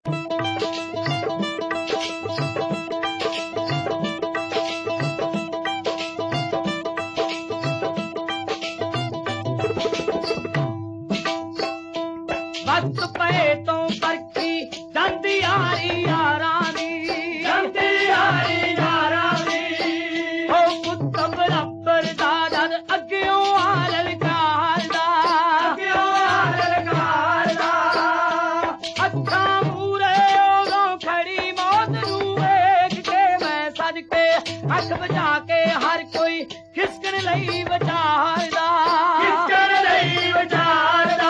वक्त पे तो परखी जांदी यारी यारां दी, जांदी यारी यारां दी। ओ पुत बराबर दा जद अग्गियों आ ललकारदा, अग्गियों आ ललकारदा। अखां मूरे उदों खड़ी मौत नूं वेख के मैं सज के अख बचा के हर कोई खिसकण लई विचारदा, खिसकण लई विचारदा।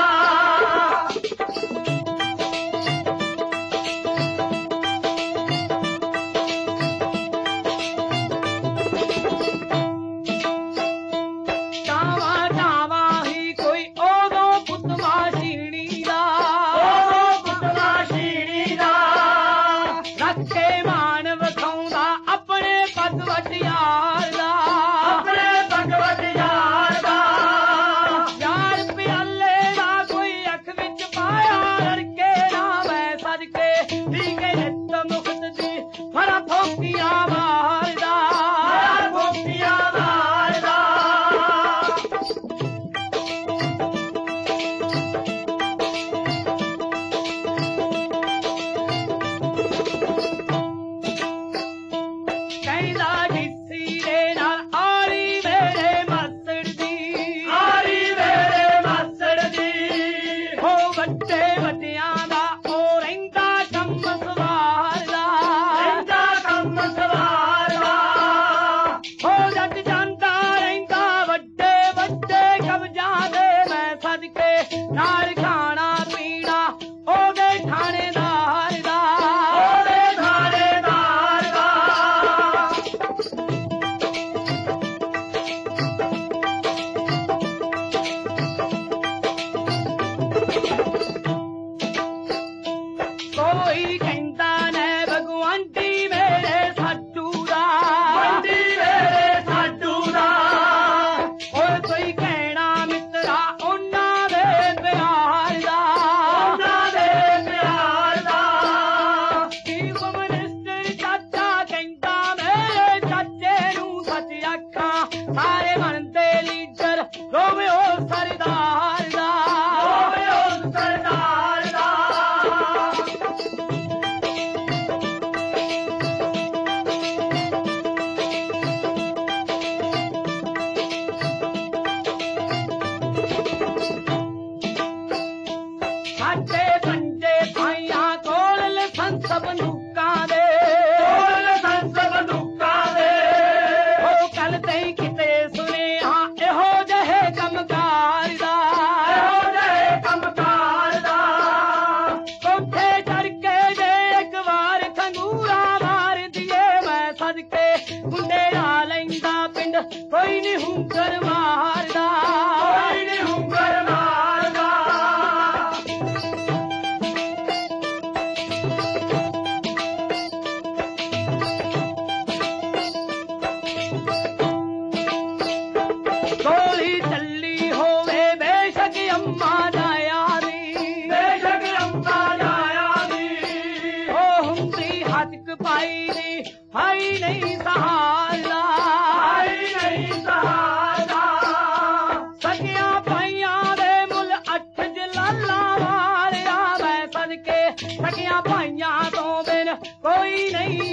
कोई नहीं हुंकर मारदा, कोई नहीं हुंकर मारदा। गोली चली होवे बेशक अम्मा जाया दी, बेशक अम्मा जाया दी। ओ हुंदी हथक पाई दी हाई नहीं सहारदा, हाई नहीं सहारदा। सगियां पाइयां दे मुल अठ जलाला वालिया मैं सदके, सगियां पाइयां तो बिन कोई नहीं